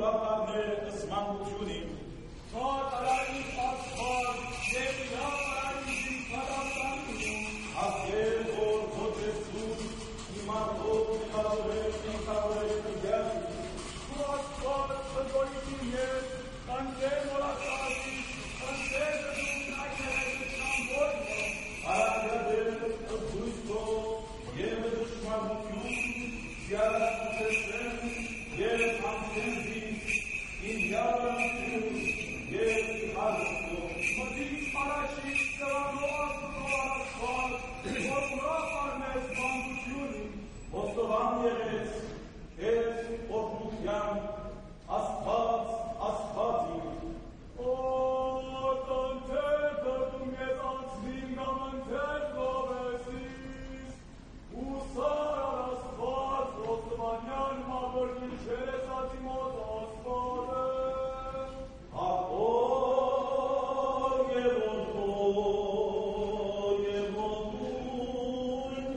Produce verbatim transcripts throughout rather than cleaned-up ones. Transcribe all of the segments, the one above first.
Ուրվակարներ ըսմանդությունին, Թոթարային ասխար, և իրավարային զինքարասանություն, ասեր, որ ոչեսուն, իմատով նկավորել, նկավորել գերդի, ու ասխար խզորիքի ես, կանջեր մորակարասից, կանջեր դնում այքերեզության որն է, արակրադել ըսույստով, և դշմարություն, սիարակուցեսեն, և անցենզից, իմ յարանություն, և իհարություն, մտից առաջից ծվանով աստուծով արասխար, որ ուրավ արմես բանդությունին, ոստովան եղեց, հետ որդության, աստված, աստվածին, Օ, կանթեր դրդում ես անցվին գամընթեր լովեսիս, ու սար արասխված, ոստովանյան մավորին չերես ատիմոտ աստված է, հատոր և որդոր և որդույն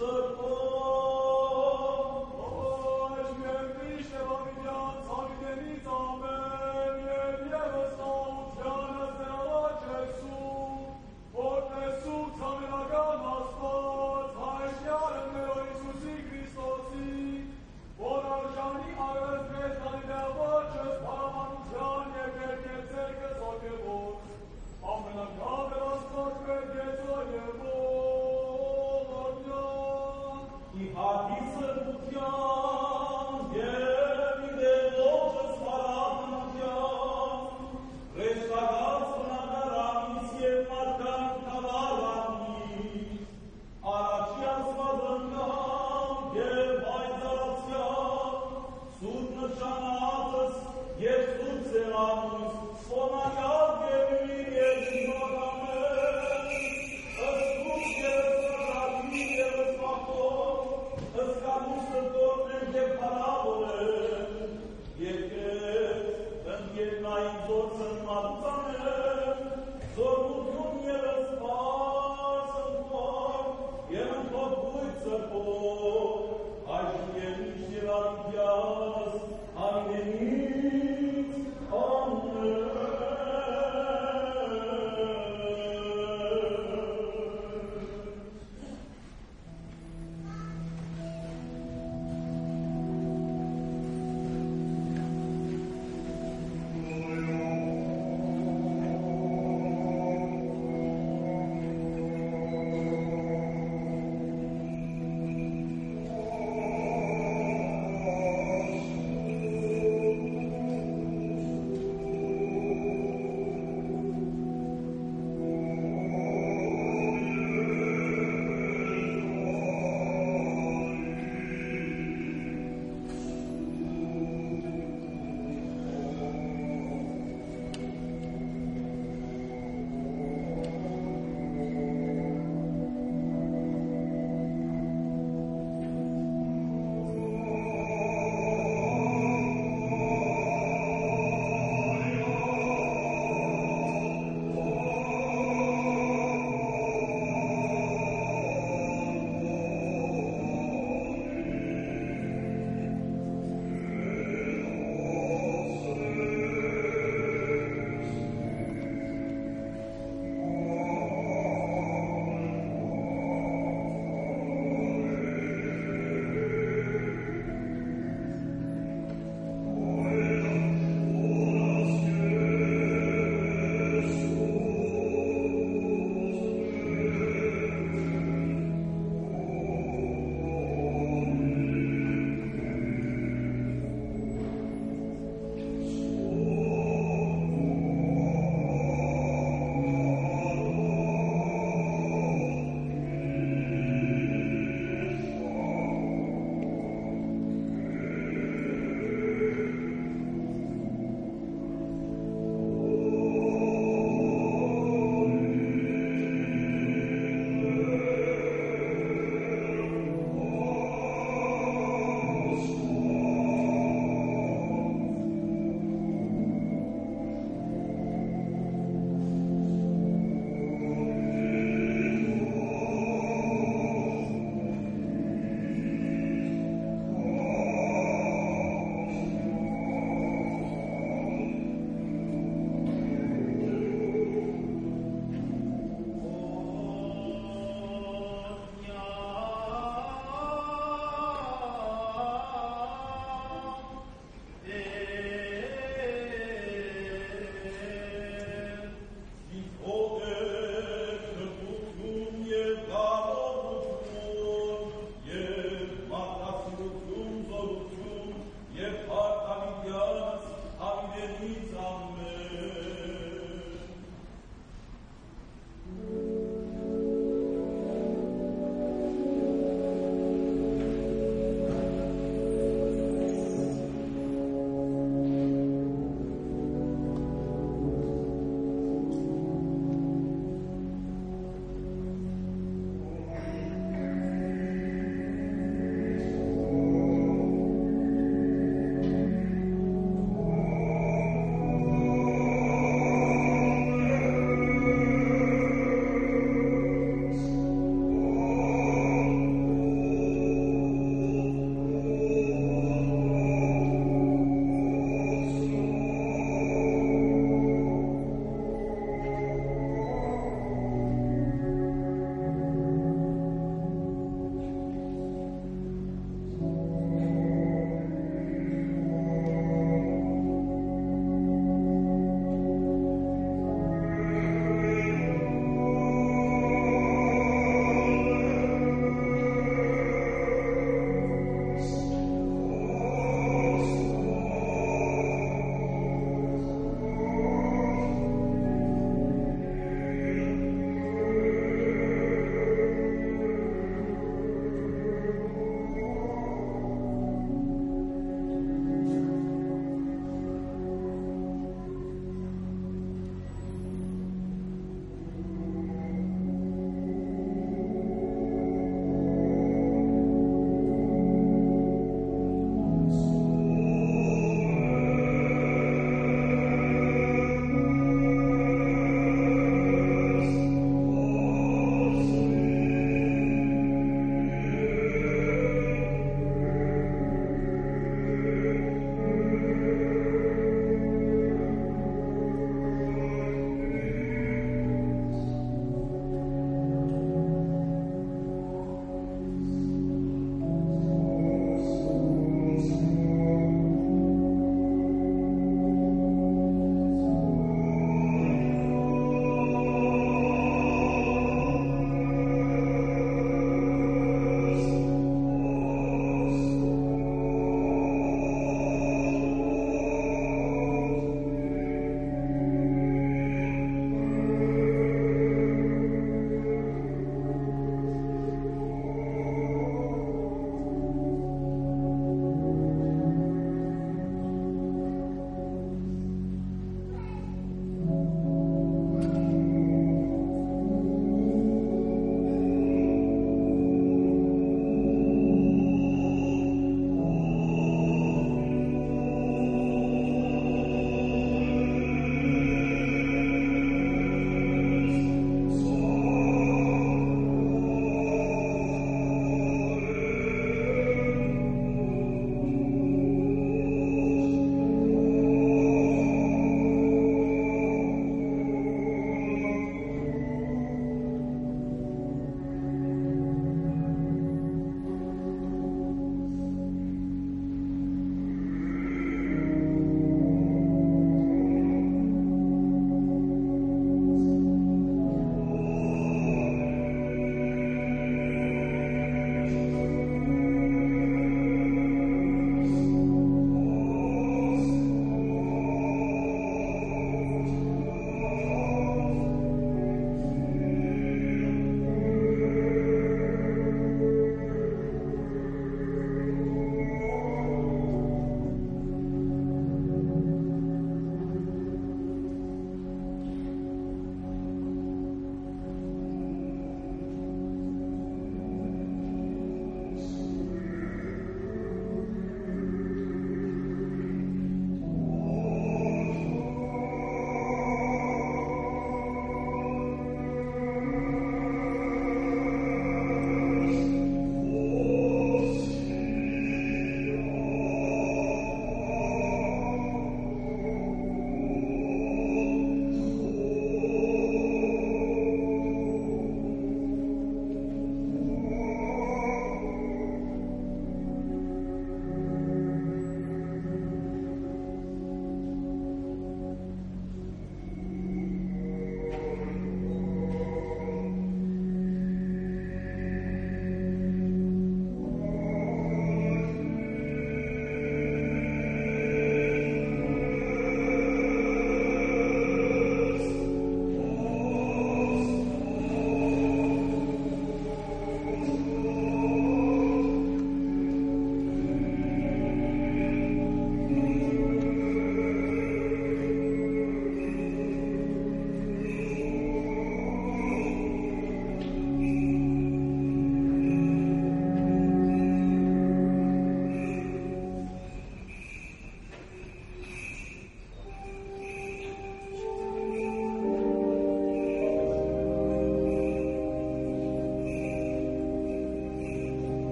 սրտով, Ոչ մերվիշ է վավիդյան ծավիդենից ամեն, և ևս նահությանս նեղաչ եսում, որ տեսում ծամենական աստված, հայշյարն ներոր Իսուսի Քրիստոսի, որ արժանի արыз մեզ դանիդեղոչս պարամանության և երկեցերկս ոգևոր, ամենակավեր աստված կերկեցո և ողորմյան, իհատի սրտության և իդեղոչս պարամանության, ռեշտագած բնակարանից և մարդկանք թավարանից, առաջի աստվածնկամ և բայձարացյալ, սուրբ նշանածս և սուրբ սեղանուս, սոնայալ և իմին և իմականել, ըսկուս և ըսկրատի և ըսպախով, ըսկամուս սրտորնենք և պարավորել, եկեց ընկերնային զոր սնմատուցանել, զորմություն և ըսպաս ընկոր, և ընկոր բույթ սրպոր, այժմ և միշտ և առիդյաս, ամենից ամեն։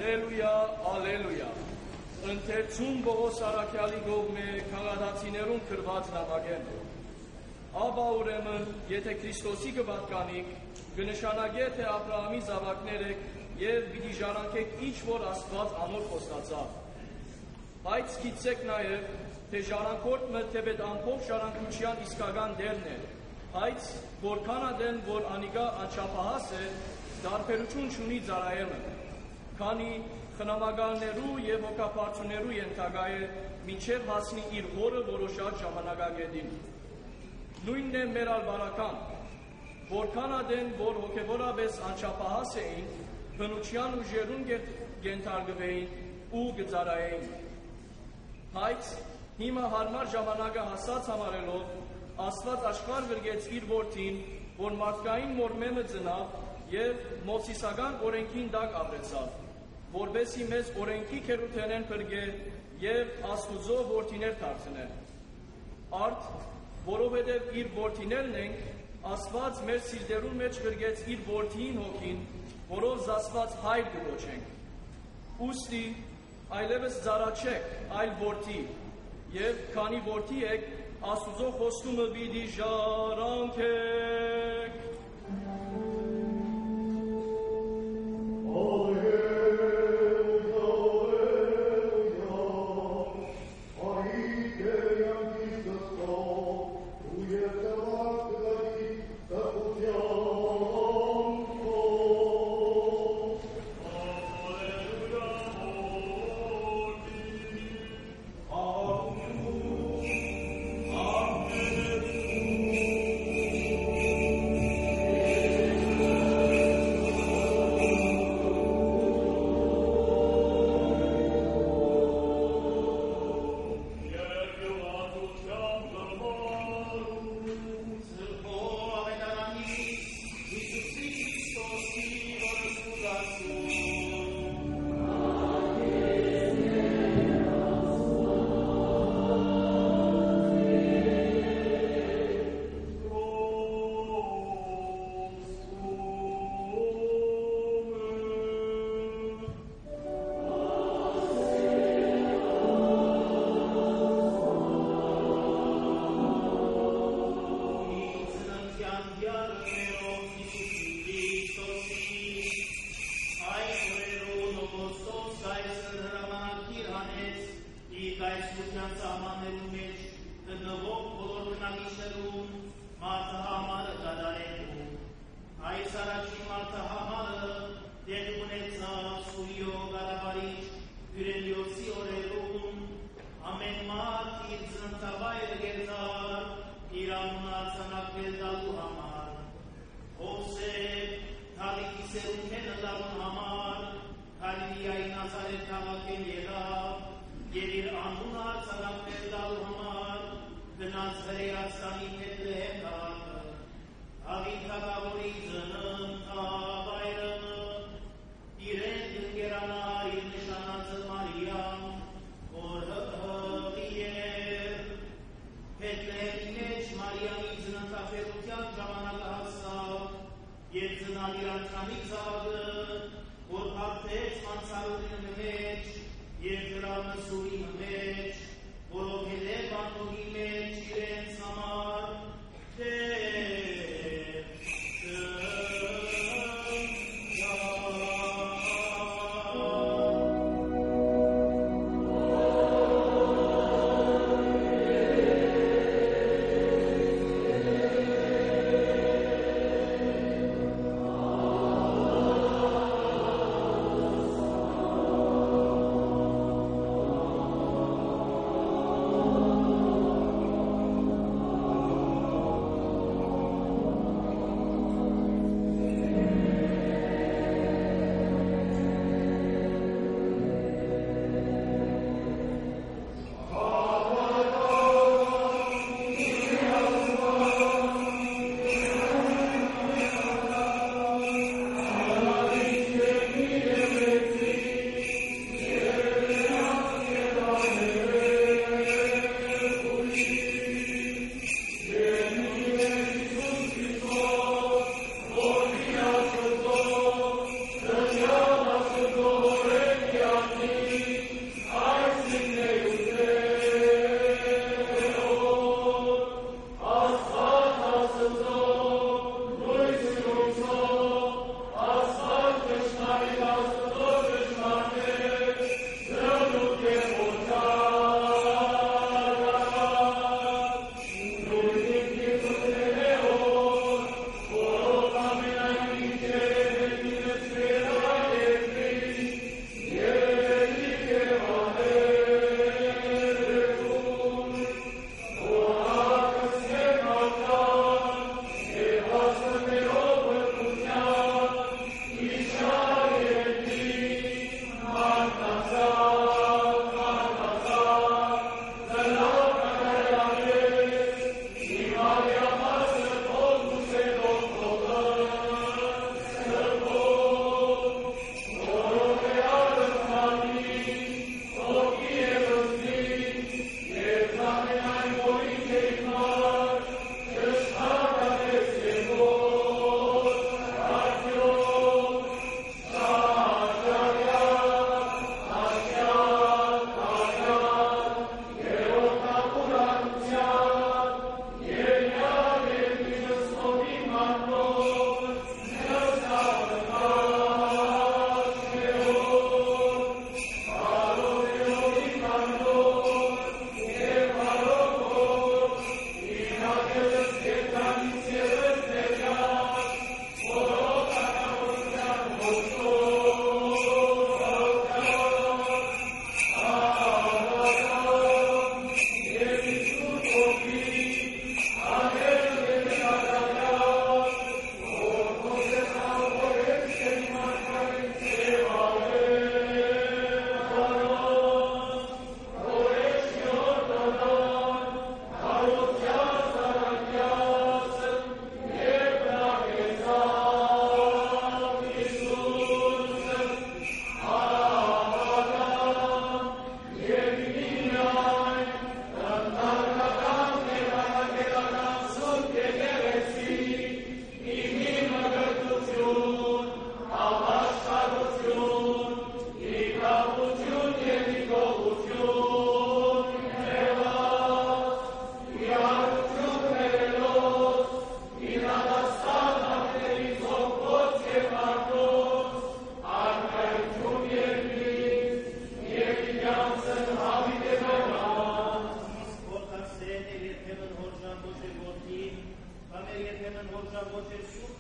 Ալելույա, ալելույա։ Ընթերցում Բողոս Արաքյալի գողմե քաղաքացիներուն քրված նամակեն։ Աբա ուրեմն, եթե Քրիստոսի կպատկանիք, կնշանակե թե Աբրահամի զավակներ եք եւ պիտի ժառանգեք ինչ որ Աստված անոր խոստացավ։ Բայց գիտեք նաեւ, թե ժառանգորդը թեպետ ամբողջ ժառանգության իսկական դերն է, բայց որքան ադեն որ անիկա անչափահաս է, դարբերություն չունի ծառայելը, քանի խնամակալներու եւ հոգապարծուներու ենթակա է մինչեւ հասնի իր հորը որոշած ժամանակագետին։ Նույնն է մեր ալբարական, որքան ադեն որ հոգեվորապես անչափահաս էին, բնության ուժերուն գենթարգվեին ու գծարային։ Բայց հիմա հարմար ժամանակը հասած համարելով, Աստված աշխարհ գրգեց իր որդին, որ մարդկային մորմեմը ծնավ եւ մովսիսական օրենքին դակ ապրեցավ, որբեսի մեզ օրենքի քերութենեն փրկե եւ Աստուծո որդիներ դարձնեն։ Արդ, որովհետեւ իր որդիներն ենք, Աստված մեր սիրտերուն մեջ գրգեց իր որդին հոգին, որով զասված հայր կոչենք։ Ուստի այլևս ծառաչեք, այլ որդի, եւ քանի որդի եք, Աստուծո խոստումը պիտի ժառանգեք։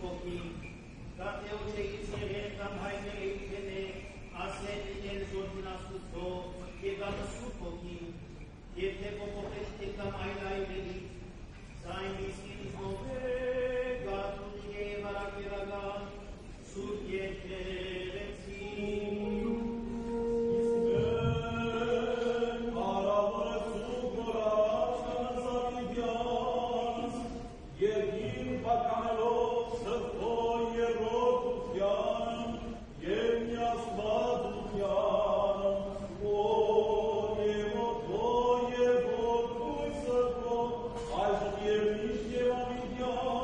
pochim, ca te uceiție cam hainele itene, asemenea în jortul ascultă, e cam sub pochim, e te popovește cam haina iubelit, sai miskini zove, gatul e varacheragan, sub e terețin. Ai,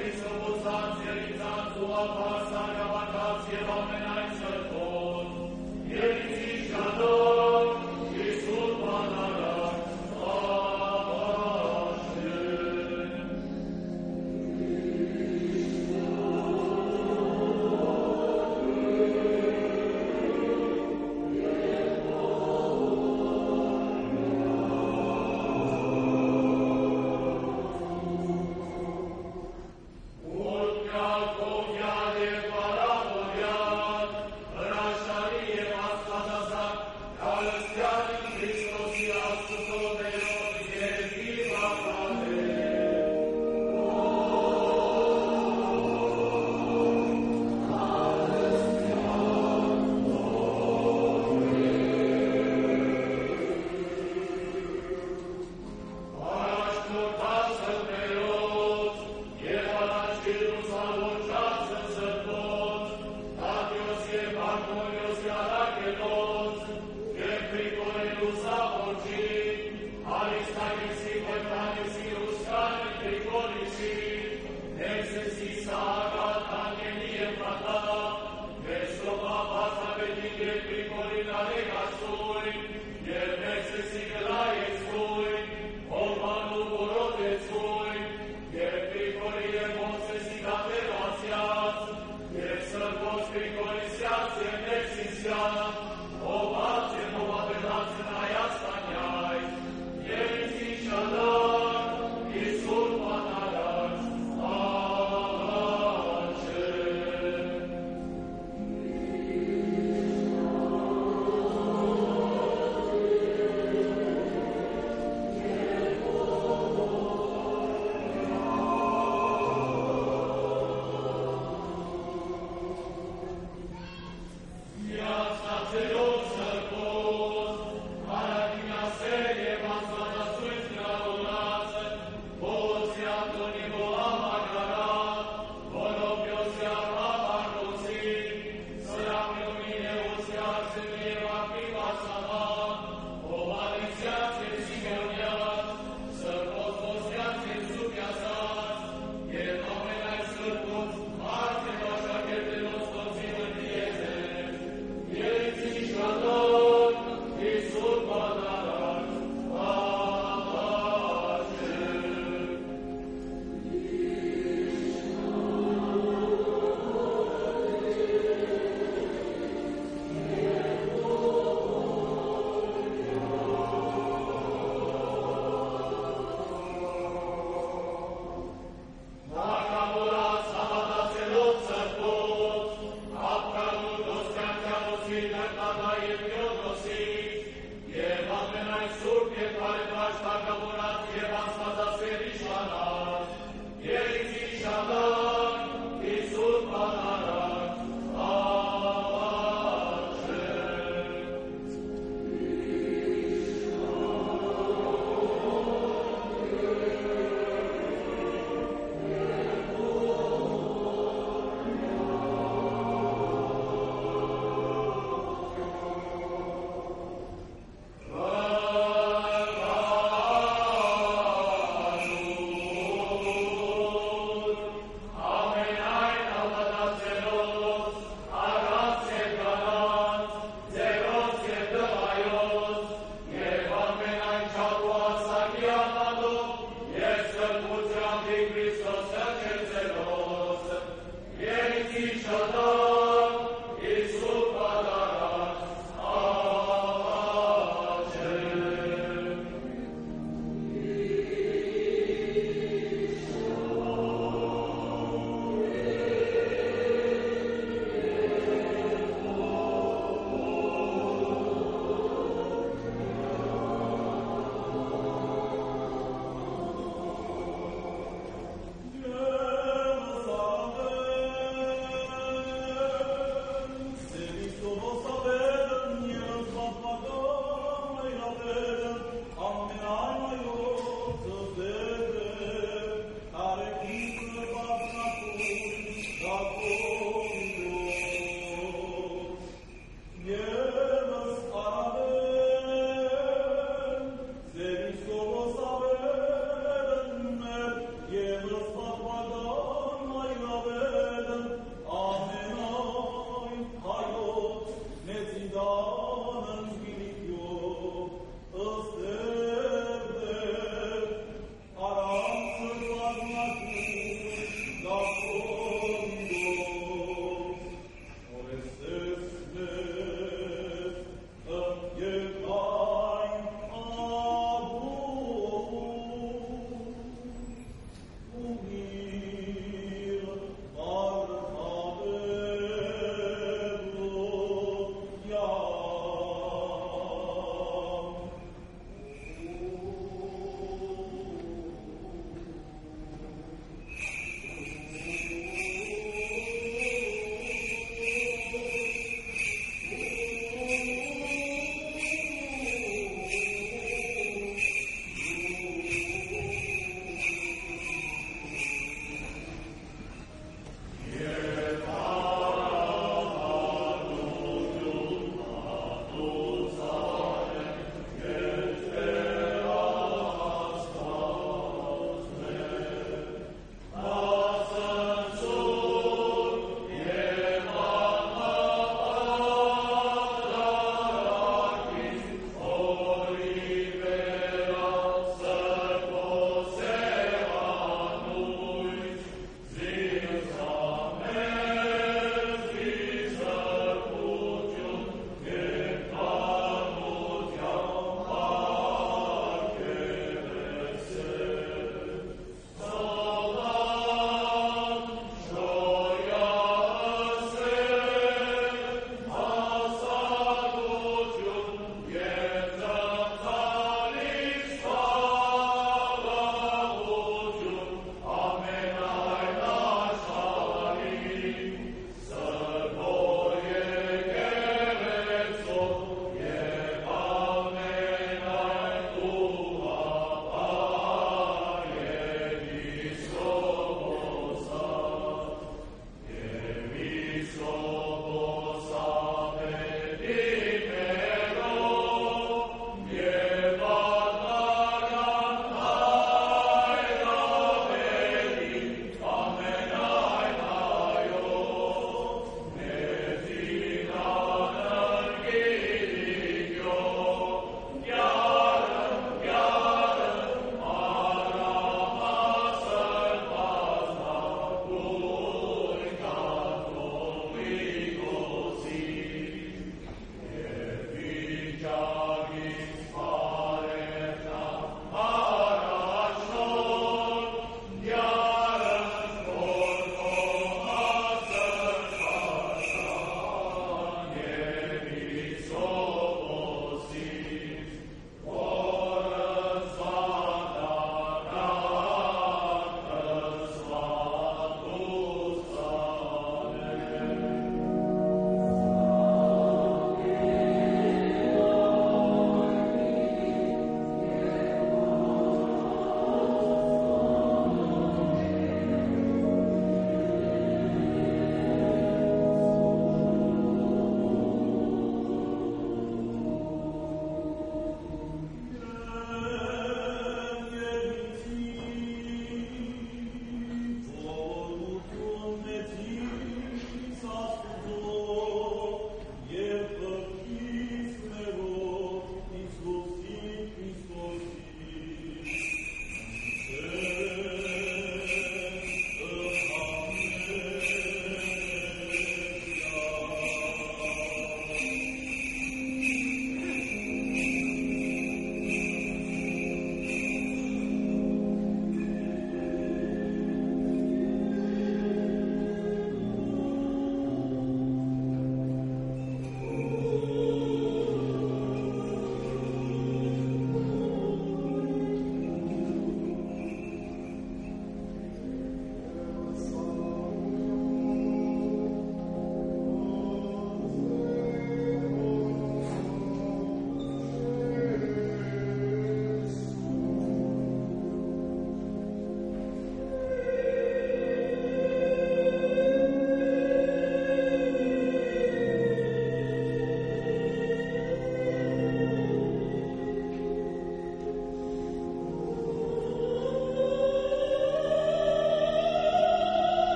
Amen.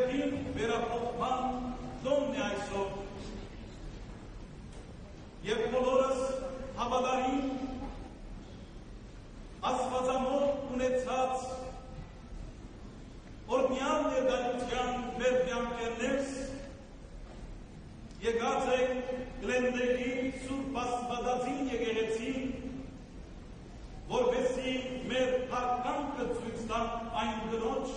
Երդին վերապոխման Դոմն է այսօր և բոլորս հավատարիմ Աստվածամոտ ունեցած օրհնյալ ներկայության մեր կյանքերներս եկած ենք Գլենդերի Սուրբ Աստվածածին եկեղեցին, որպեսզի մեր փառքանքը ցույց տան այն Կնոջ,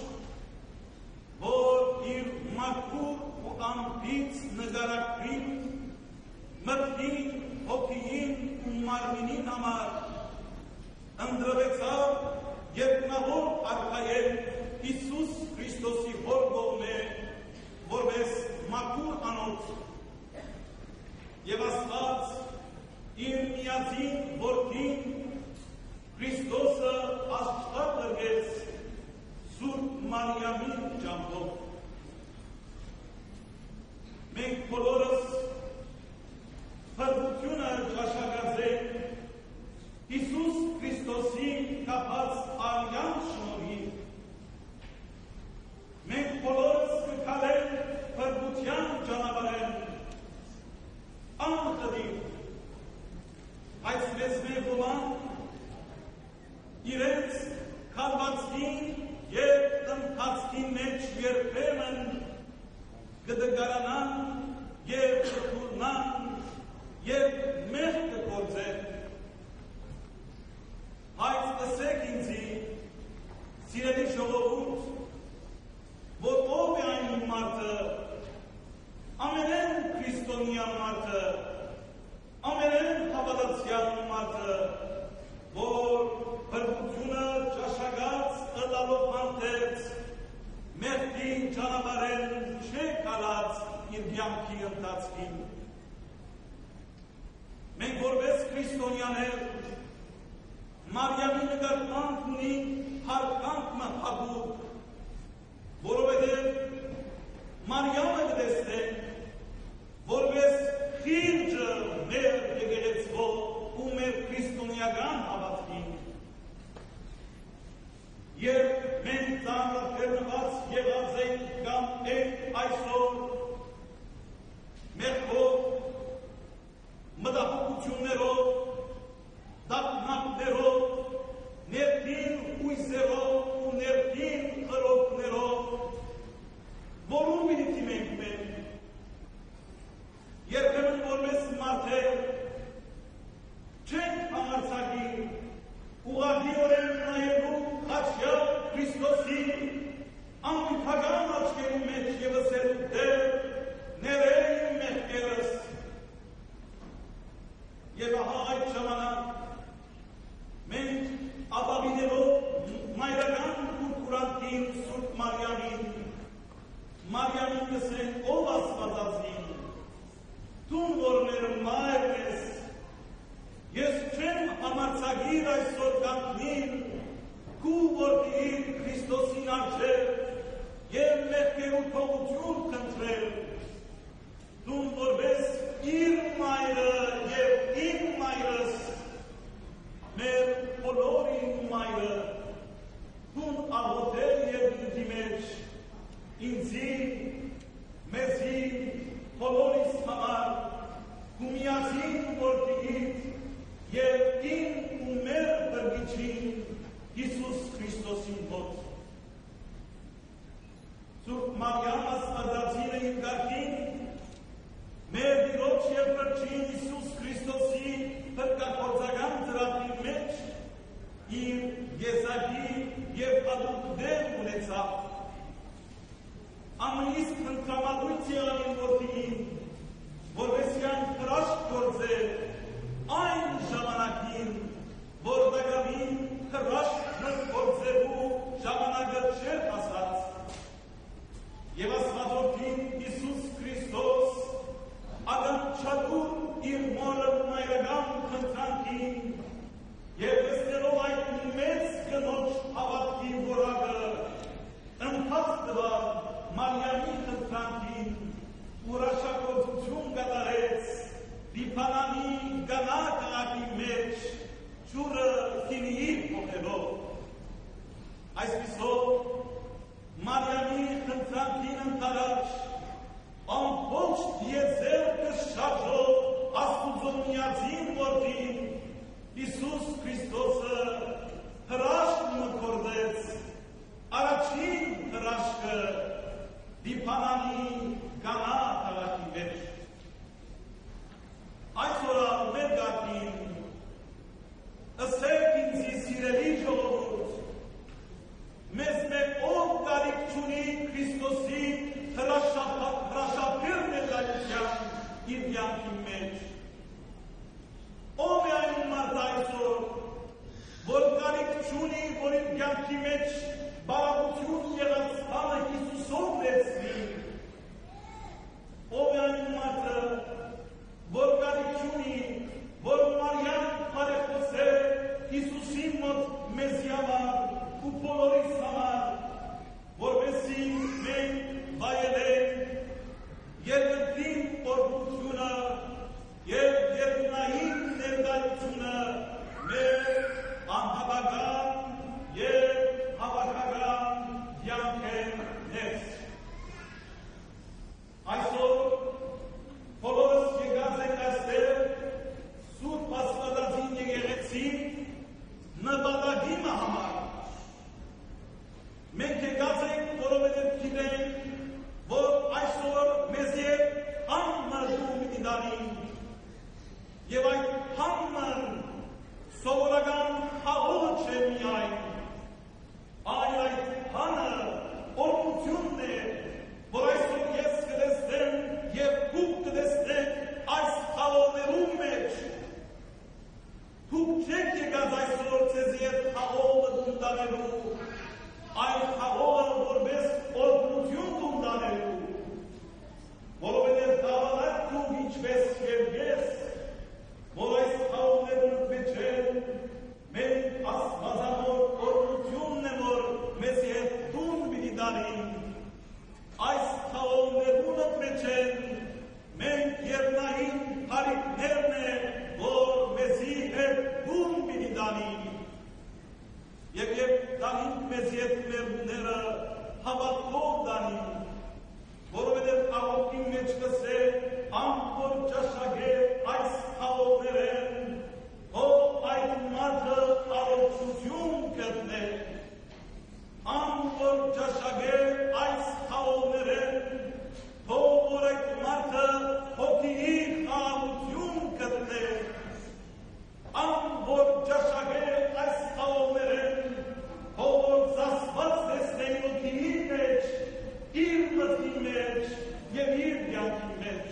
որ իր մաքուր ու անբիծ նկարագրին, մտքին, հոգին ու մարմինին համար ընդրվեցավ երկնավոր արքայել Հիսուս Քրիստոսի հոր կողմէ, որպես մաքուր անոթ, և Աստված իր միածին որդին Քրիստոսը աշխարհ ղրկեց Սուրբ Մարիամի ջանքով։ Մենք բոլորս փրկությունը ճաշակացրենք Հիսուս Քրիստոսի կապած արյան շնորհիվ։ Մենք բոլորս կգալենք փրկության ճանապարհին անխտիր, այս մեծ մեր ոմանք իրենց քալվածքին և ընթացքի մեջ երբեմն կդգարանան և կթուլնան և մեղ կգործեն։ Բայց ասեք ինձի, սիրելի ժողովուրդ, որ ով է այն մարդը, ամենեն քրիստոնյա մարդը, ամենեն հավատացյալ մարդը, որ փրկությունը ճաշակած ըլլալով հանդերձ մեղքի ճանապարհին չէ գալած իր կյանքի ընթացքին։ Մենք որպես քրիստոնյաներ Մարիամի նկատմամբ ունենք հարգանք մհաբուկ, որովհետև Մարիամը կտեսնենք որպես խիղճը մեր եկեղեցվով ու մեր քրիստոնեական հավատքին։ Երբ մենք ծանրաբեռնված եղած ենք կամ ենք այսօր մեղքով, մտահոգություններով, դափնապներով, ներքին հույսերով ու ներքին խրոխներով, որում պիտի մենք մենք, երբեմն որպես մարդեր չենք համարձակի ուղղակիորեն նայելու խաչյալ Քրիստոսին անմիջական աչքերի մեջ և ասելու Տեր, ներեր իմ մեղքերս։ Եվ ահա այդ ժամանակ մենք ապավինելով մայրական կուրկուրանտին Սուրբ Մարիամին, Մարիամին կսենք ով Աստվածածին, դու որ մեր մայրն ես, ես չեմ համարձակիր այսօր կանգնիլ քու որդիին Քրիստոսին առջև և մեղքերու թողություն խնդրել, դու որպես իր մայրը և իմ մայրս, մեր բոլորին մայրը, դու աղոթել և դի մեջ, ինձի, մեզի, բոլորիս համար, ու միածին որդիից և իմ ու մեր բրգիչին Հիսուս Քրիստոսին ոտ։ Սուրբ Մարիամ Աստվածածինը իր գարքին մեր դիրոջ և բրգին Հիսուս Քրիստոսի բրգակործական ծրատի մեջ իր եզակի և ադուկ դեր ունեցավ։ Ամնիսկ հնտրամադույց եղանին որդիին, որպես յան հրաշք գործե այն ժամանակին, որ դագավին հրաշք գործելու ժամանակը չէր հասած։ Եվ Աստվածորդին Հիսուս Քրիստոս ականչադուր իր մորը մայրական խնդրանքին և տեսնելով այդ մեծ կնոջ հավատքի որակը ընթաց տվավ Մարիամի խնդրանքին ուրաշագործություն կատարեց Լիբանանի գանա քաղաքի մեջ ջուրը քինիի փոխելով։ Այսպիսով Մարիամի խնդրանքին Քահանի կանա քաղաքի մեջ։ Այսօր մեր գատին ըսեք ինձի սիրելի ժողովուրդ, մեզ մեկ ով կարիք չունի Քրիստոսի հրաշափել ներկայության իր կյանքի մեջ։ Ով է այն մարդ այսօր, որ կարիք չունի, որ իր կյանքի մեջ բարապություն եղած բանը Հիսուսով վերցնի։ Ով է այն մարդը, որ կարիք չունի, որ Մարիամ բարեխոսե Հիսուսի մոտ մեզի համար ու բոլորիս համար, որպեսզի մենք վայելենք երկրին օրհնությունը և երկնային ներկայությունը մեր անհավական և հավաքական կյանքերից։ Այսօր բոլորս եկած ենք այստեղ Սուրբ Աստվածածին եկեղեցին նպատակի համար։ Մենք եկած ենք, որովհետև գիտենք, որ այսօր մեզ հետ համր դու պիտի դառնի, և այդ համր սովորական հաղորդը չէ միայն, այլ այդ հանը օրհնությունն է, որ այսօր ես կտեսնեմ և դուք կտեսնեք այս հաղորդներում մեջ։ Դուք չեք եկած այսօր ձեզի հետ հաղորդը դու տանելու, այլ հաղորդը որպես օրհնություն դու տանելու, որովհետև դավանակ դու ինչպես և ես, որ այս հաղորդներում մեջ են, մենք աստվածավոր օրհնությունն է, որ մեզի հետ դուն պիտի տանի։ Այս հաղորդներում մեջ են, մենք երկնային հարիկներն է, որ մեզի հետ դուն պիտի տանի։ Եվ երբ տանին մեզի հետ մերուները հավատքով տանի, որովհետև աղոթքի մեջ կսե ամբոր ճաշակե այս հաղորդներեն, ով այդ մարդը առողջություն գտնե, ամբոր ճաշակե այս հաղորդներեն, ով որ այդ մարդը հոգիի խաղաղություն գտնե, ամբոր ճաշակե այս հաղորդներեն, ով որ զասված տեսնե հոգիի մեջ, իր մտքի մեջ և իր կյանքի մեջ։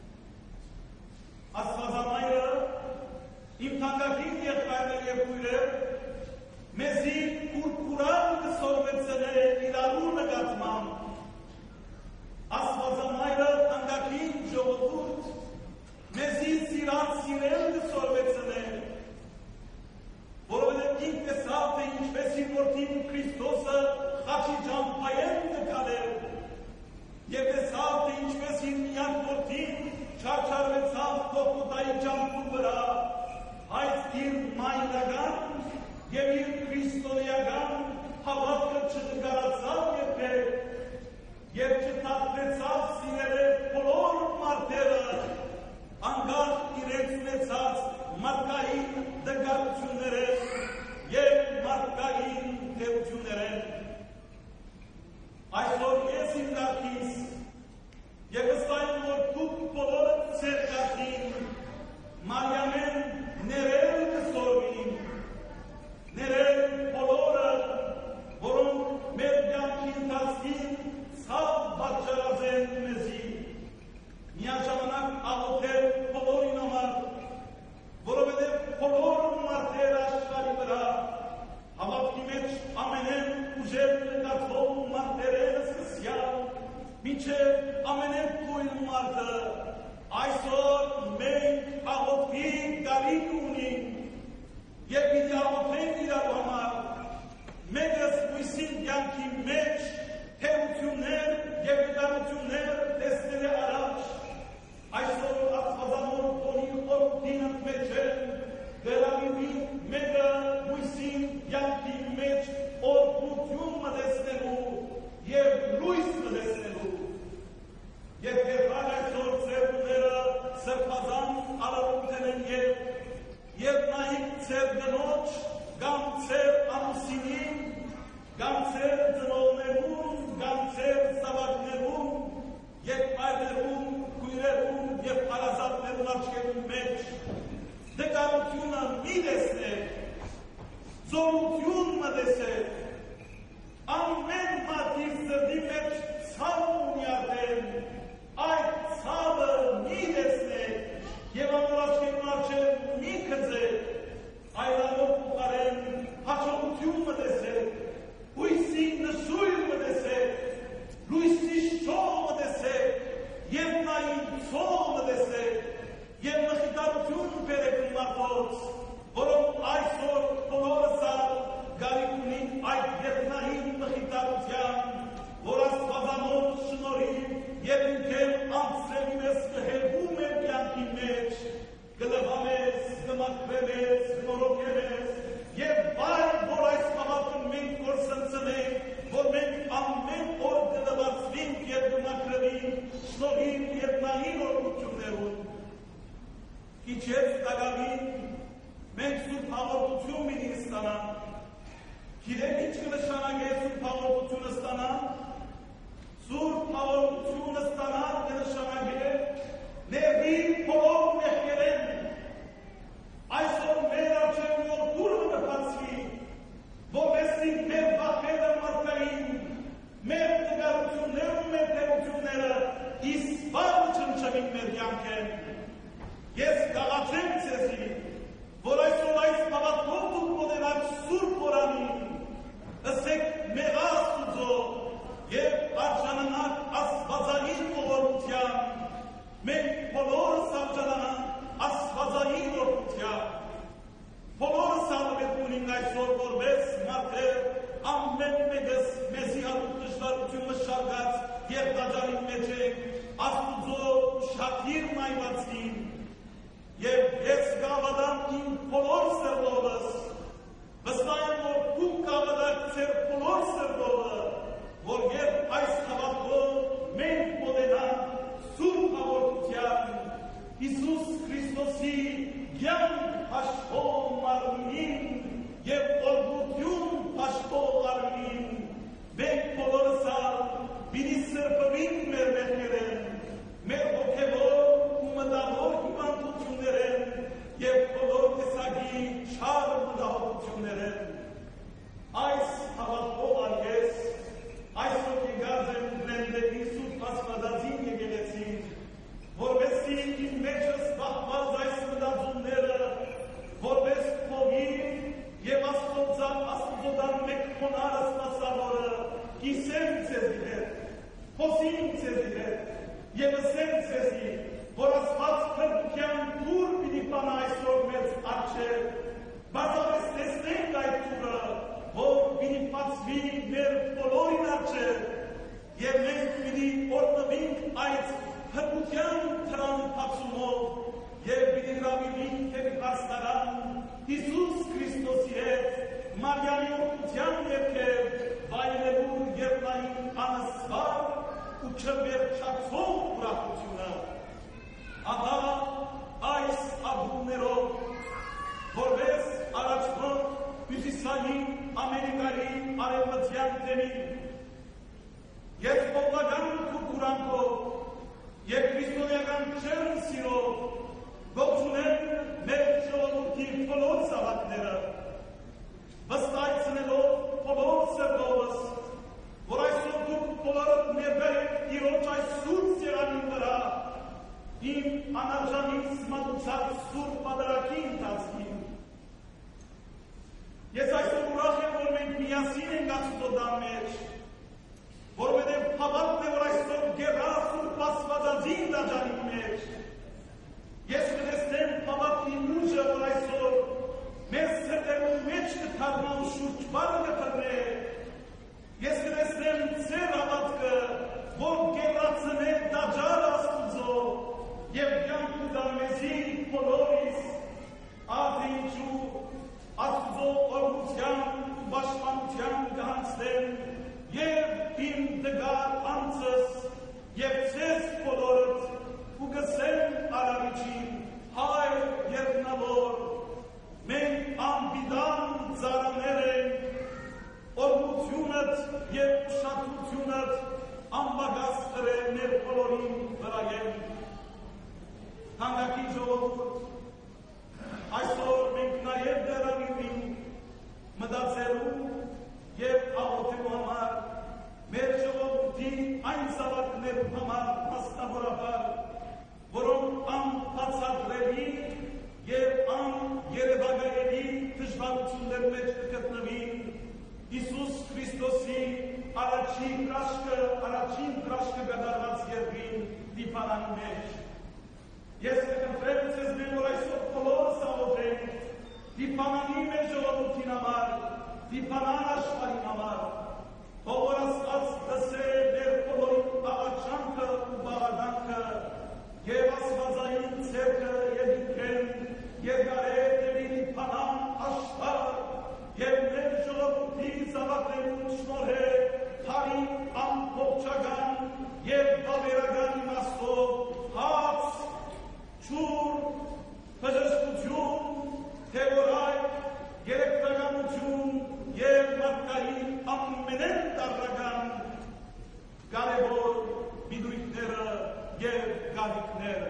Աստվածամայրը իմ թանկագին եղբայրներ և քույրեր մեզի կուրկուրալ կսորվեցնե իրարու նկատմամբ։ Աստվածամայրը թանկագին ժողովուրդ մեզի սիրած սիրել կսորվեցնե, որովհետև ինք տեսավ, թե ինչպես իր որդին Քրիստոսը խաչի ճամփայեն կգալեր, և տեսավ, թե ինչպես իր միակ որդին չարչարվեցավ Գողգոթայի ճամփու վրա, այս իր մայրական և իր քրիստոնեական հավատքը չնկարացավ երբեք, և չթաքնեցավ սիրել բոլոր մարդերը, անկախ իրենց ունեցած մարդկային դժվարություններեն և մարդկային թերություններեն։ Այսօր ես իմ գարքիս և վստահ եմ, որ դուք բոլորը ձեր գարքին Մարիամեն ներել կսորվին, ներել բոլորը, որոնք մեր կյանքի ընթացքին ցավ պատճառած են մեզի, միաժամանակ աղոթել բոլորին համար, որովհետև բոլոր մարդեր աշխարհի վրա հավատքի մեջ ամենեն ուժեղ նկատվող մարդերեն սկսյալ, մինչև ամենեն թույլ մարդը, այսօր մենք աղոթքի կարիք ունենք և պիտի աղոթենք իրար համար, մեկս հույսին կյանքի մեջ թերություններ և վտարություններ տեսնել է առաջ, այսօր աստվածավոր տոնի օրհնին մեջ են, դերավիվին մեկը հույսին կյանքի մեջ օրհնություն մտեցնելու և լույս մտեցնելու, և երբար այսօր ծերուները սրբազան արարունքն են և, և նայիկ ծեր գնոջ, կամ ծեր ամուսինին, կամ ծեր ծնողներուն, կամ ծեր զավակներուն, Soluțiuni mă desec. Amen matis sărdi meci țavuni aten. Ai țavă nidesne. Evam ulașke marce micăze. Ai la locul care ha soluțiuni mă desec. Ui si nășui mă desec. Lui si șo mă desec. Jedna i co mă desec. Jedna hitaruțiuni pere când mă toți. Vorom ai sor polorsa. Garikunin ai Vietnaim măhitaruțian. Voras fazamon șnorim. Jedinkem amțrevimesc că hebume bianchi meci. Că lăvamesc, că mă cremesc, că mă rochemesc. E bai vorai spavat în meni cor să înțeleg. Vormeni amen ori de lăvat sfint ied în acrăvin. Șnorim Vietnaim ori cuciunerun. Chicesc dagavin. Menc sub havortuțiumi din stana. Chidenici când așa ghe sub havortuțiună stana. Sub havortuțiună stana când așa ghe. Ne vin polov mehkeren. Ai să mera ce mi-o turmă de pațvi. Vorbesim pe vahedă marcain. Mer de garuțiuneră, mer de ruțiuneră. Isparu ce-mi mergeanken. Yes, galacem se zi. Vorai să ai spavat totul poderat surporani. Îsec merastuzo. E arjananat asvazain covoruțian. Men polor sarjananat asvazain covoruțian. Polor salve punin ai sor vorbesc mater. Amen megas mezi arutışlar tüm şargat. Yer dacarin mecek. Astuzo şakir mai vatzin. Je vec gavadan in polor serdovas. Văstajem vor cum gavadan cer polor serdova. Vor ger ai stavato men podenan sur avortuțian. Iisus Hristosi gheam pașto marmin. Je orgutiun pașto marmin. Men polor sal bini sărbăvin mermeheren. Mer ochevor cum davor iman tuționeren. Je polor de sagi charm davor tuționeren. Ais avato alges. Ais ochi gazem blende Iisus pasfadazin je gelețin. Vorbesi in meces bahval zai sfândazunneră. Vorbesc povin. Je vas toța astuzodan mecponara spasavoră. Chisem se zihet. Posim se zihet. Je văsem se zi. Vor asfați părbucheam turbi di panai sormez ace. Baza veste stenga ai tură. Vor vini fați vini mer polorin ace. Je men vini ornăvink aici. Părbucheam tran pațumov. Je vini ravivin kevi harstaran. Iisus Hristos e. Mariani ortuțian e che. Vailebur iernain anăsvar. Cu ce merceațou pracuțiună. Aha, ais abunero. Vorbesc aracmă, pizisanii, americanii, arepățian temin. Ești poplagan cu curanco. E cristoneagan cel siro. Gocțunen merge o lutii foloța vatneră. Văstaiți-ne lor foloță douăs. Vorai să duc polărăt nebere, irocai surțe anintăra. In anarjanism aduțat surpa de la quintațin. Jesai să urahe vorbe piasine în gațul da meci. Vorbe de pavatne vorai să ghera surpa sfadazin da janin meci. Este de stem pavat din lujă vorai să merse de un meci cât harmau șurci bargă tăbre. Este de stem țera vatcă, vor gherațăne da jara stuzo. Евгян Кудамезин Полорис, Адинчу, Асузо Оргуцян, Башманцян Ганстен, Ев им Дегар Анцес, Евцес Полорет, Угасен Аравичин, Хай Евнавор, Мен Амбидан Заранере, Оргуцюнет, Ев Шатуцюнет, Амбагасtere Мерполорин Враген. Hanga kizo, ai sor men knayer de ravivin, mă մասնավորաբար, որոնք անբացատրելի եւ աներևակայելի դժվարություններ մեջ կգտնվին, Իսուս Քրիստոսի առաջին հրաշքը, առաջին հրաշքը կատարված երկրին դիպանանի մեջ։ Ես կխնդրեմ ձեզ մեր որ այսօր բոլորս աղոթենք դիպանանի մեր ժողովրդին համար, դիպանան աշխարհին համար, թող որ Աստված լսե մեր բոլորի աղաչանքը ու բաղարդանքը եւ աստվածային ցերկը եւ ինքեն երկարե դեպի դիպանան աշխարհ եւ մեր ժողովրդի զավակներուն շնորհե հարի ամբողջական եւ բավերական իմաստով հաց, չուր, բժշկություն, թեորայք, երեքտականություն եւ մարդկային ամենեն տարրական կարևոր միտույթները եւ գաղիքները։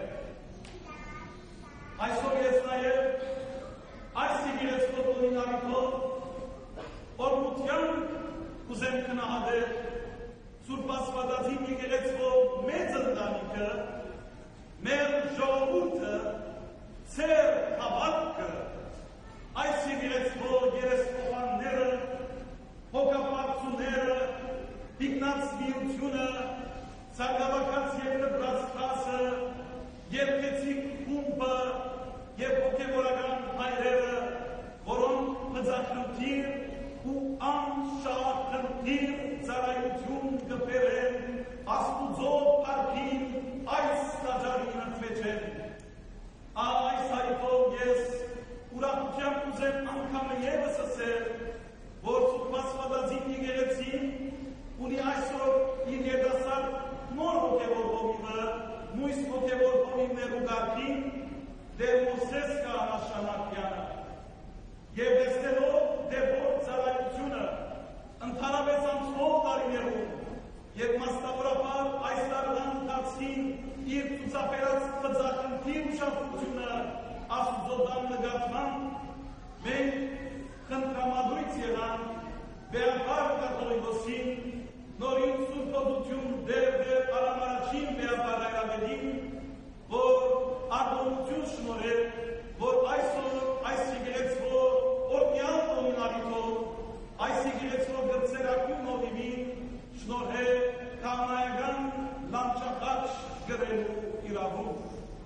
Այսօր ես նաեւ այս եկեղեցւոյի նավիթով օրմության կուզեմ քնահատել Սուրբ Աստվածածին եկեղեցվով մեծ ընտանիքը, մեր ժողովուրդը, ծեր հավատքը, այս եկեղեցվով երեսփոխանները, հոգապարծուները, տիկնած միությունը, ցանկավակած եւ նրբրած քասը, երկեցիկ խումբը եւ հոգեվորական հայրերը, որոնք մծախնդիր ու անշահախնդիր ծառայություն կբերեն Աստուծո փառքին այս տաճարին ընդվեճեն։ Այս հայտով ես ուրախությամբ ուզեմ անգամ եւս ասել, որ Սուրբ Աստվածածին եկեղեցին ունի այսօր իր երդասարդ նոր հոգևոր հովիվը, նույն հոգևոր հովիվներու գարքին դեր Մովսես Քահանաշանակյանը եւ դեստելով դեպոր ծառայությունը ընդհանրապես անցնող տարիներում եւ մասնավորաբար այս տարվան ընթացքին իր ցուցաբերած բծախնդիր ուշադրությունը Աստծո տան նկատմամբ մենք խնդրամատույց եղանք Բեաբար կաթողիկոսին նորին սուրբ օգնություն դեր դեր արամարաչին Բեաբար հայրավերին, որ արտոնություն շնորհել, որ այսօր այս եկեղեցվով օրհնյալ նոմինալիտով, այս եկեղեցվով գրծերակուն նովիմին շնորհել քահանայական լանջախաչ գրելու իրավունք։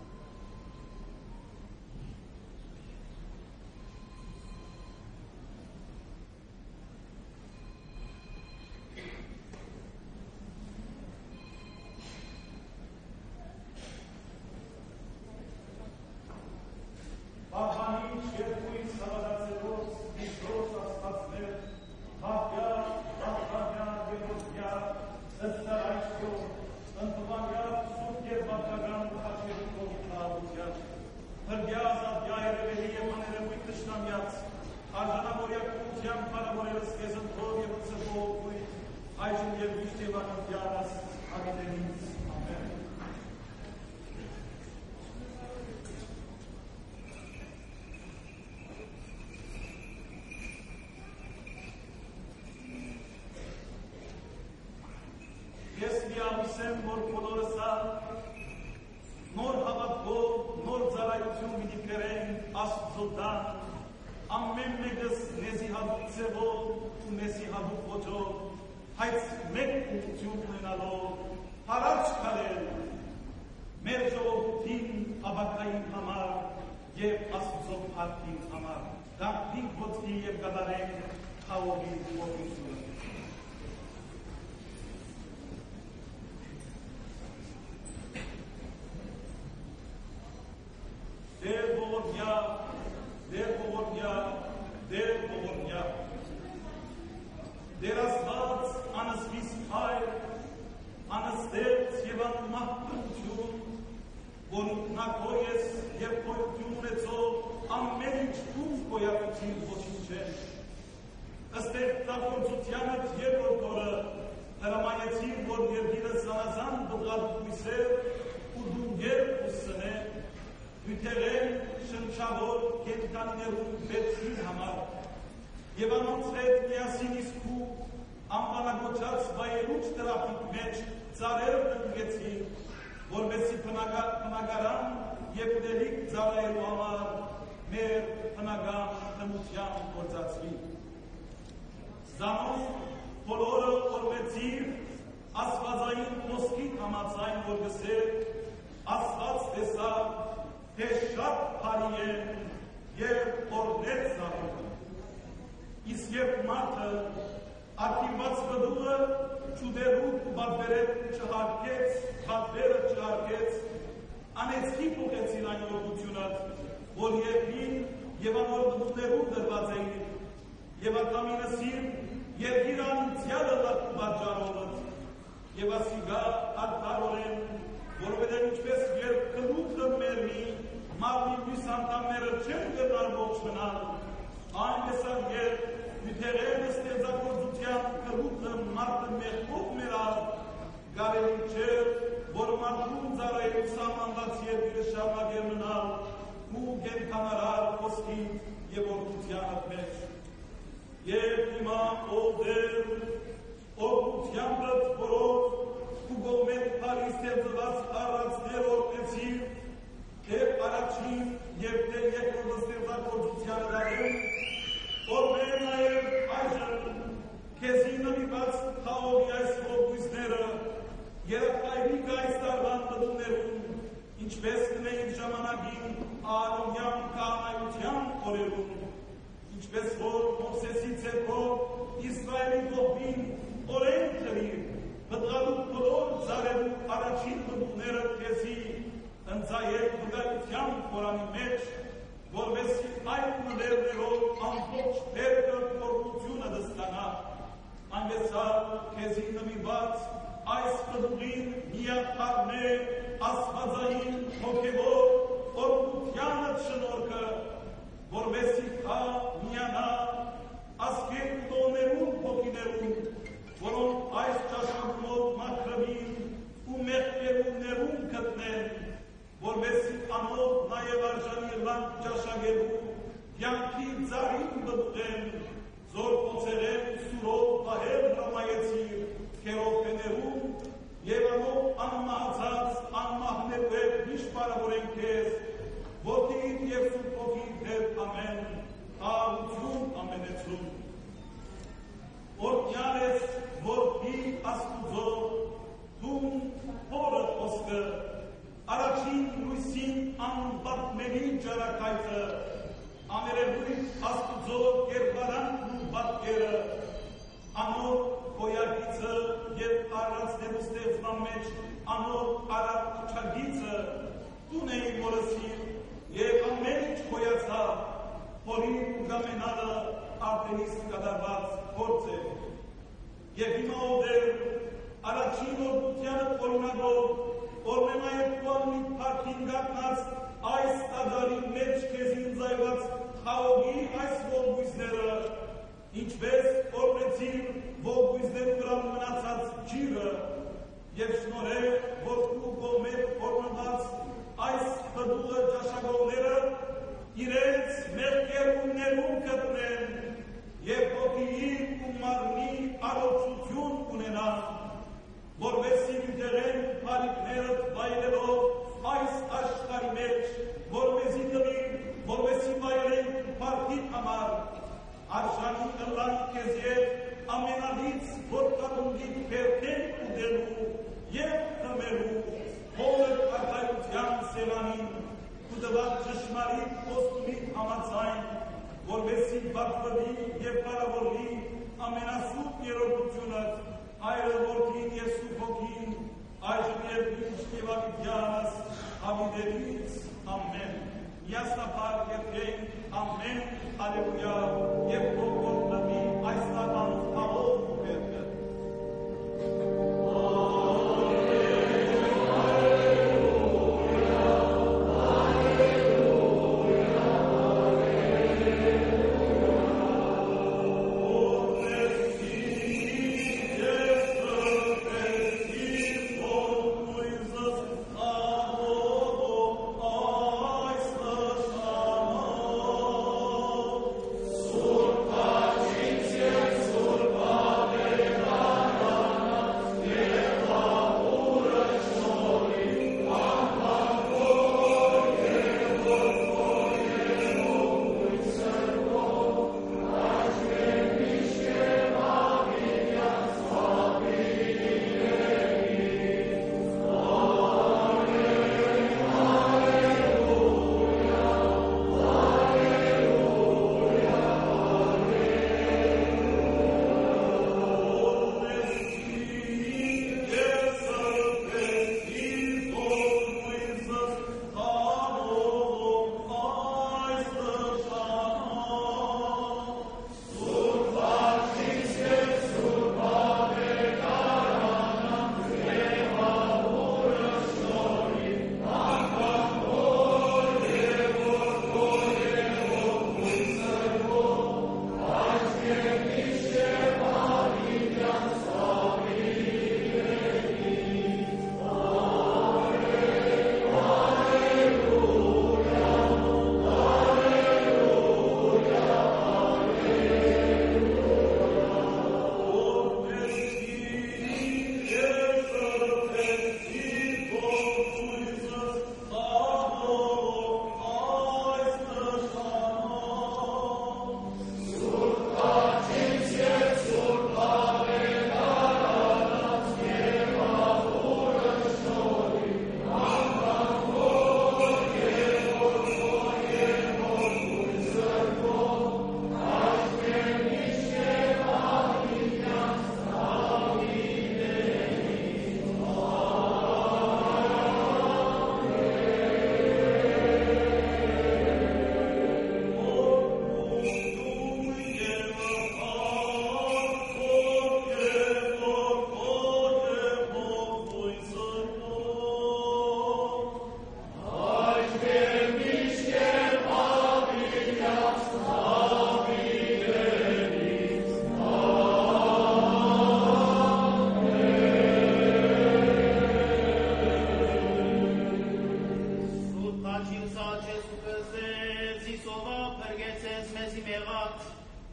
Ահանին երկույց հավատացելոց Քրիստոս աստվածներ, հաղյա, հաղթանյա, գերոզյա, սստարայցյո, ընտվանյա, սուրբ և բատկական խաչերուկով խաղաղության, հրգյա, զատյա, երևելի և աներևույթ տշնամյաց, արժանավորյա կրության պարավորելս կեզ ընթով և ընցրվող ույթ, այժմ և վիշտ և անընդյանս, ագիտենից, ամեն։ Ես միամիսեմ, որ բոլորը սա նոր հավատքով, նոր ծառայություն պիտի կրեն Աստծո տան, ամեն մեկս մեզի հատուկ ձևով ու մեզի հատուկ ոճով, հայց մեկ ուղղություն ունենալով առաջ քարել մեր ժողովրդին աբակային համար եւ Աստծո փառքին համար, դարձինք ոտքի եւ կատարենք խաղողի ուղղությունը։ Դեր ողորմյա, դեր ողորմյա, դեր ողորմյա, դեր Աստված անսվիս հայր, անստեղծ եւ անմահպություն, որ ուտնակո ես եւ գոյություն ունեցող ամեն ինչ դու գոյակցին ոչինչեն։ Ստեղծագործությանդ երկրորդ օրը հրամանեցին, որ երկիրը զանազան բղավույսեր ու դունգեր ուսնե, հյութեղեն շնչավոր կենտանիներուն բեցին համար եւ անոնց հետ միասին իսկու անվանագոչած վայելուչ տրաֆիկ մեջ ծառեր տնկեցին որովհետեւ փնագարան եւ դելիկ ծառայելու համար մեր փնագան հմության գործածվի։ Զանոս բոլորը օրվեցիր աստվածային խոսքի համաձայն, որ գսեր Աստված տեսավ, թե շատ բարի է եւ օրհնեց զավակը։ Իսկ երբ մարդը ակտիվված բդուղը չուդերու ու բադվերետ չհարկեց, բադվերը չհարկեց, անեցքի փոխեցին այն օրգությունը, որ երկին եւ անոր բդուղներու դրված էին, եւ ատամինը սիր երկիր անցյալը լավ բաժարողը, եւ ասիգա արտարորեն, որովհետև ինչպես երբ կլուքը մերնի, մարմնի մյուս անդամները չեն գնալ ողջ մնալ, այնպես էլ երբ նյութերենը ստեղծագործության կլուքը մարդը մեղքով մերալ, կարելի չէ, որ մարդուն ծառայելու սահմանված երկիրը շարունակեր մնալ ու կենդանարար խոսքին եւ օրհնությանը մեջ։ Եվ հիմա ով դեր օրհնությամբ որով ու գոմետ բարի ստեղծված առածներ օրհնեցիր, եւ առաջին եւ թե երկրորդ ստեղծագործությանը դարում, օրհներ նաեւ այժմ քեզի նվիրված խաղողի այս ողբույսները, երախայրիկ այս տարվան բդուներում, ինչպես կնեին ժամանակին Արոնյան կանայության օրերում, ինչպես որ Մովսեսի ցերկով Իսրայելի ողբին օրենք տրիր, բդղալու բոլոր ծառերու առաջին բդուները քեզի ընծայեք վկայության խորանի մեջ, որովհետեւ այդ նվերներով ամբողջ բերքը օրհնությունը դստանա, այնպես քեզի նվիրված այս բդուղին միախառն է աստվածային հոգևոր օրհնությանը շնորհքը, որովհետեւ հա միանա ասկեր տոներուն հոգիներուն, որոնք այս ճաշակումով մաքրվին ու մեղքերուններուն գտնեն, որովհետեւ անով նաև արժանի լան ճաշակելու յանքի ծառին բդուղեն, զոր փոցերեն սուրով պահել հրամայեցիր քերովներուն եւ անով անմահացած անմահներու հետ միշտ բարավորեն քեզ, ոտիդ եւ սուրբ հոգիդ հետ ամեն, խաղաղություն ամենեցուն։ Օրհնյալ ես որդի Աստուծո, դու հորը խոսքը, առաջին լույսին անբատմելի ջարակայքը, ամերևույթ Աստուծո կերպարանքն ու պատկերը, անոր խոյակիցը եւ առանցներու ստեղծման մեջ անոր առաքչագիծը, տուն էի մորսիր եւ ամեն ինչ խոյացավ, հորին ու գամենալը արտենիս կատարված փորձ է։ Եվ հիմա ովեր առաջին օրհնությանը օրինագով, օրհնե նաեւ քո փառքին գտնած այս տադարի մեջ քեզին զայված խաղողի այս ողբույսները, ինչպես օրհնեցիր ողբույսներու վրա մնացած ջիրը, եւ շնորհե, որ քու կողմեր օրհնված այս բդուղը ճաշակողները իրենց մեղքերուններուն գտնեն եւ հոգիի ու մարմնի առողջություն ունենան, որովհետեւ դերեն բարիքները վայելելով այս աշխարհի մեջ, որովհետեւ դրի, որովհետեւ վայելեն փառքի համար, արժանի կլան քեզ եւ ամենալից ոտքատունգի քերքեն ուդելու եւ թմելու հորը արդարության սեղանին ու դված ճշմարիտ խոստումի համաձայն, որովհետեւ բացվի եւ բարավորի ամենասուրբ երրորդությունը, Հայրը Որդին եւ Սուրբ Հոգին, այժմ եւ միշտ եւ աղիթյանս հավիտենից ամեն։ Միասնապար երգենք ամեն, հալելույա եւ ողորմի այս տարվան խաղող ու բերքը։ Surpa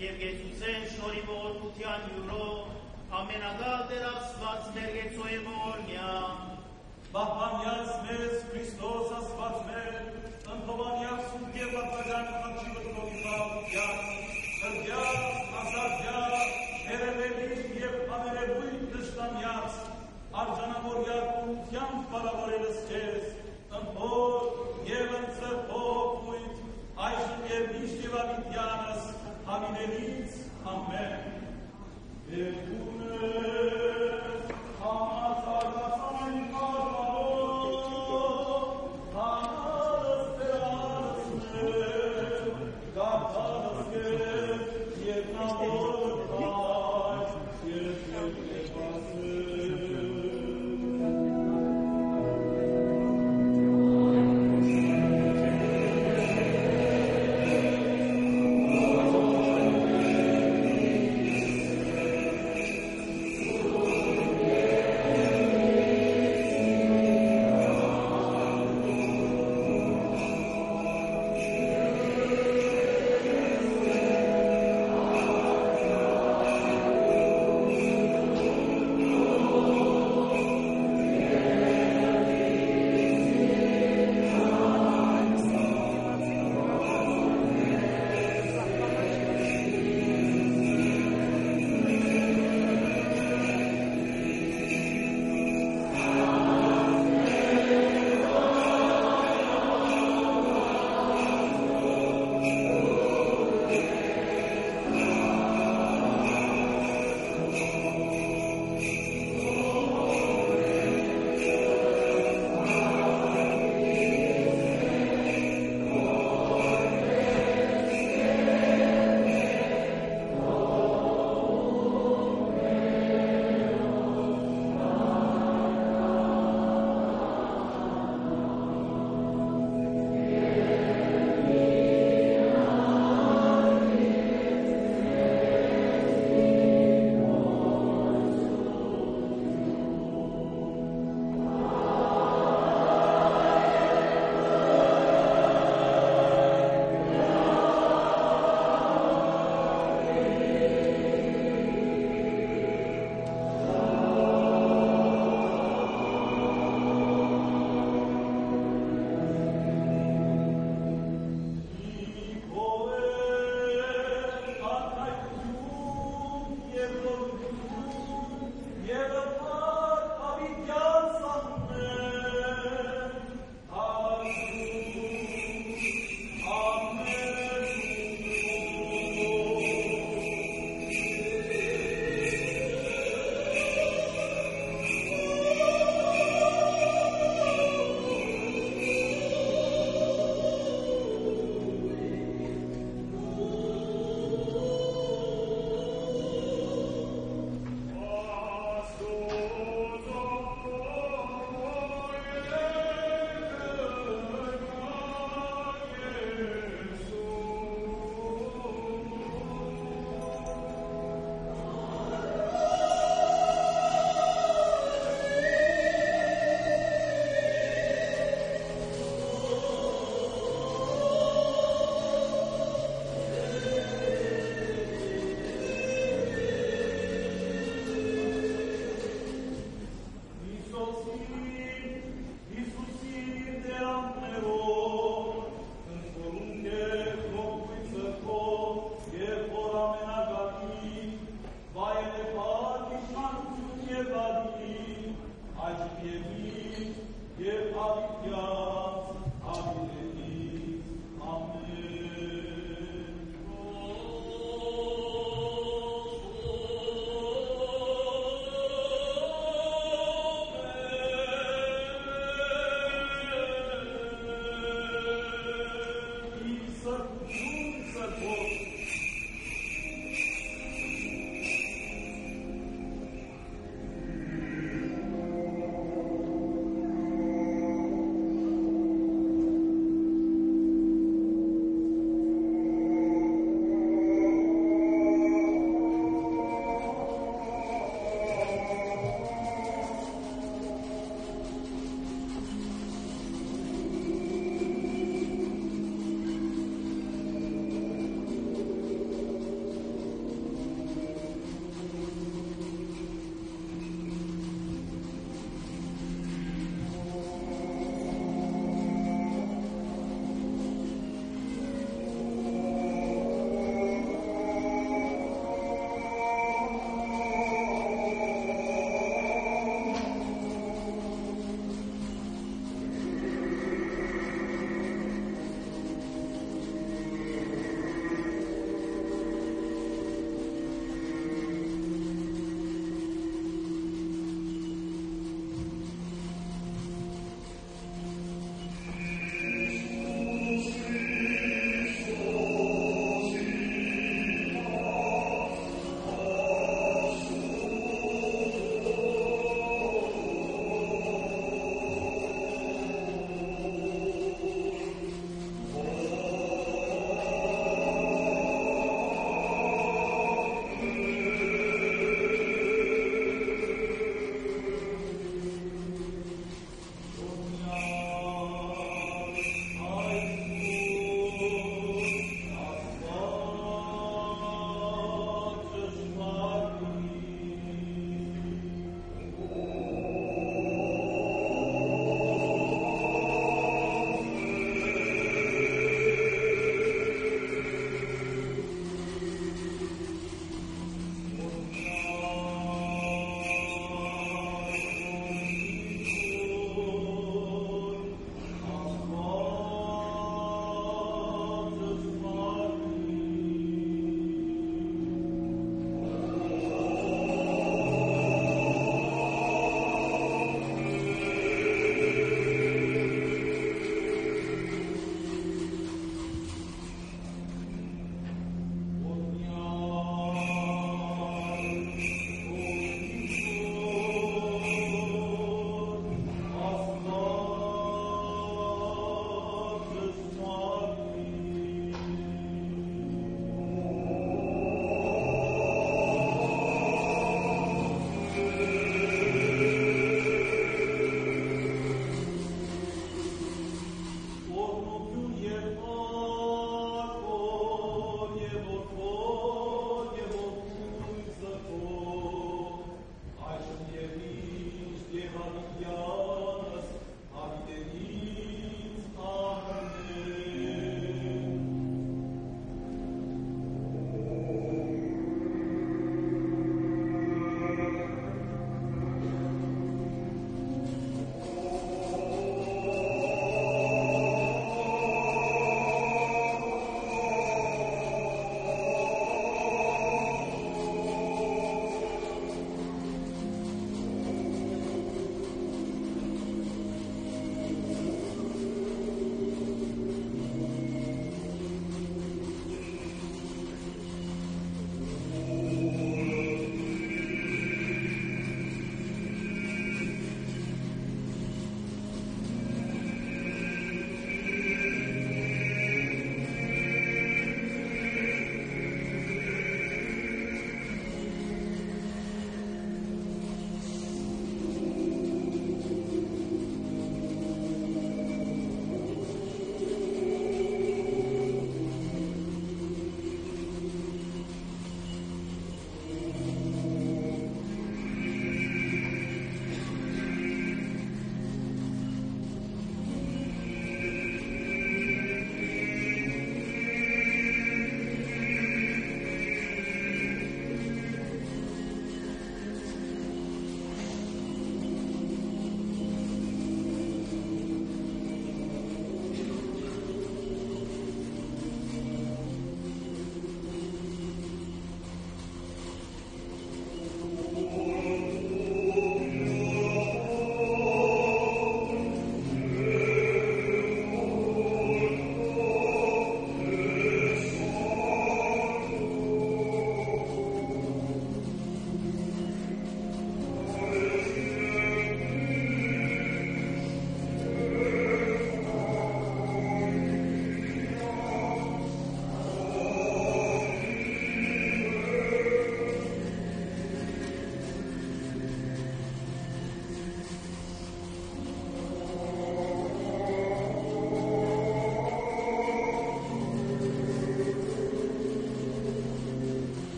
Евгесусен шорибор кутян юро, amenagal de la svați mergețo evornia. Bahvanias mes Hristos asvați mer, întovanias sunt gheva pagan facilă provival chiar, sărdea, asardea, ereveliș ev amerevui câștamiați, arjanamoriar cum tiam palavorelăsces, în por, ev însă popuit, ai și eviște va vitianăs, amineriți, amen. E bune, amați arcața în carvalor, canală speranțe, gata schep, e cavor, e schep, e pasă.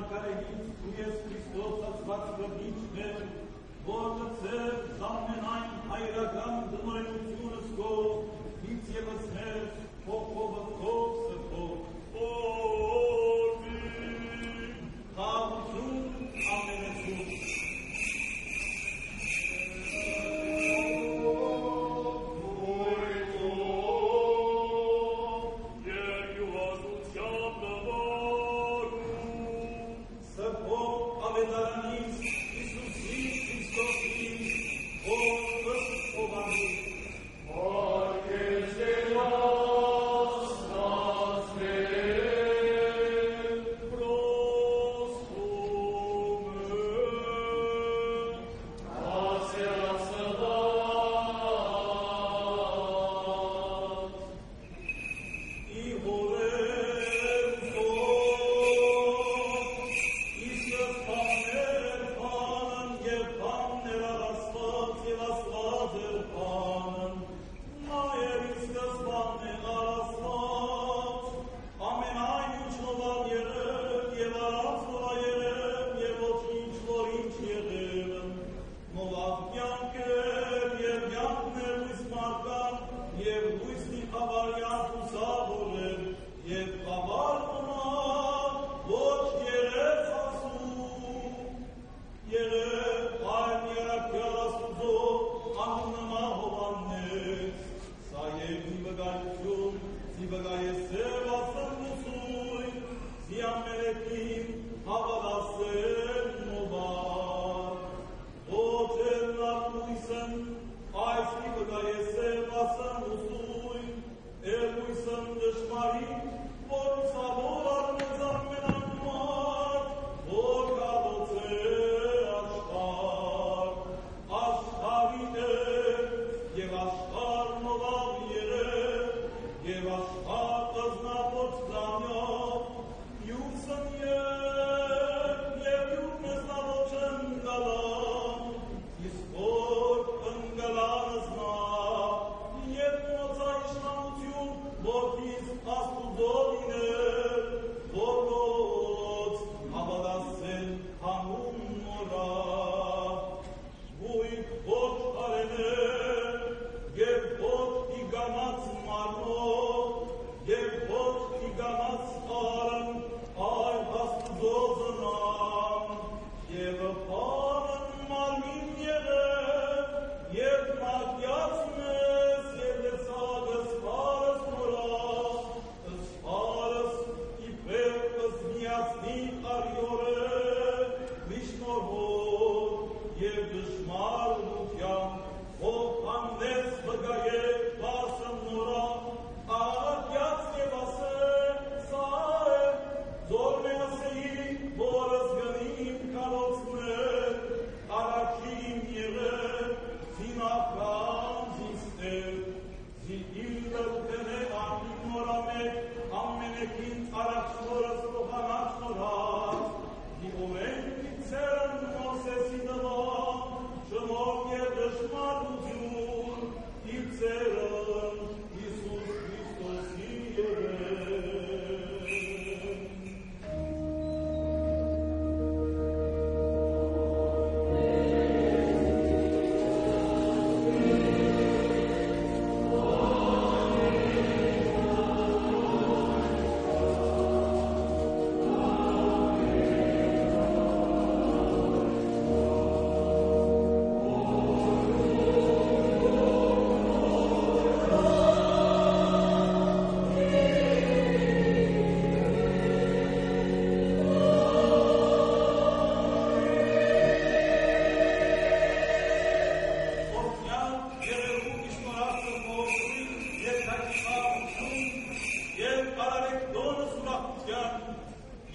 care tu ești Hristos, ați vrăbniște, Бога Цер, заменай, айрагам, дмаренуциуна ско, Ницьева смерть, попова кокса ко. Амин. Хавцун, аменецун.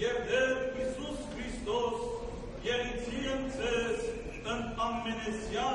Ammenesya